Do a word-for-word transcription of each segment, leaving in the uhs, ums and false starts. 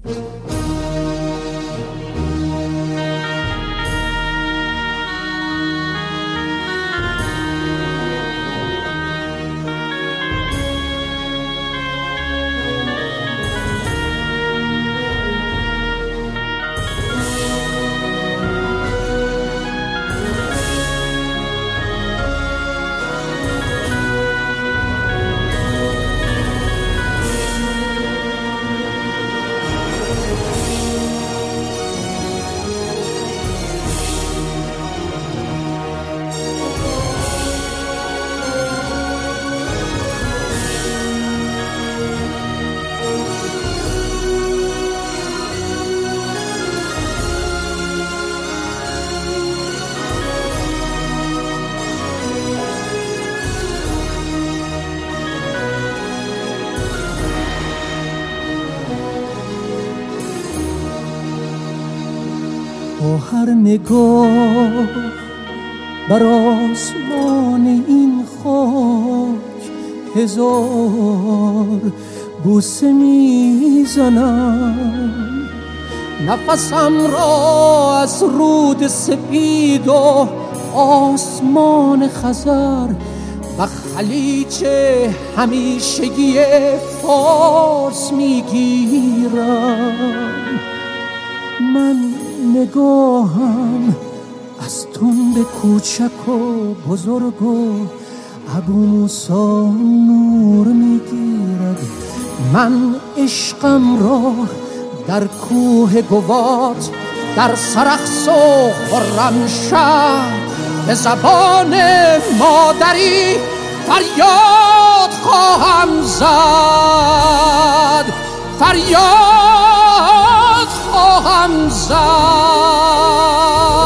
با هر نگاه بر آسمان این خاک هزار بوسه میزنم، نفسم را از رود سپید و آسمان خزر و خلیج همیشگی فارس میگیرم. من نگاهم از تنب کوچک و بزرگ و ابو موسی نور میگیرد. من عشقم را در کوه گوات، در سرخس و خرمشهر به زبان مادری فریاد خواهم زد، فریاد خواهم زد.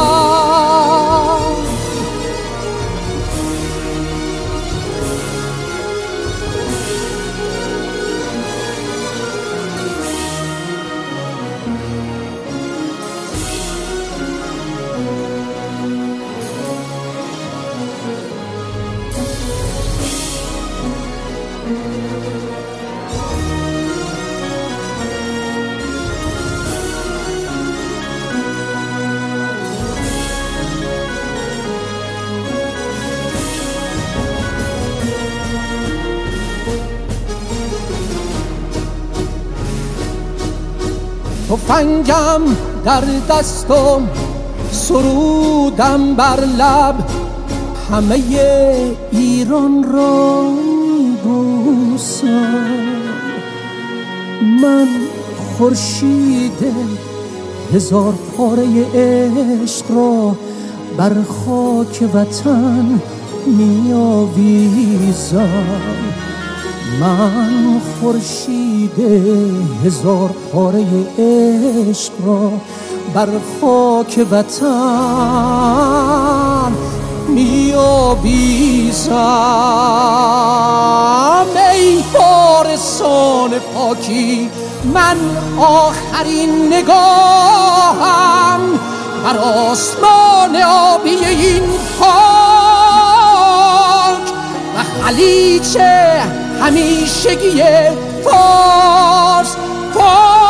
تفنگم در دستم، سرودم بر لب، همه ایران را میبوسم. من خورشید هزار پاره عشق را بر خاک وطن میآویزم. من خورشید هزار پاره عشق را بر خاک وطن میآویزم. ای فارسان پاکی، من آخرین نگاهم بر آسمان آبی این خاک و خلیج همیشگی فارس. فارس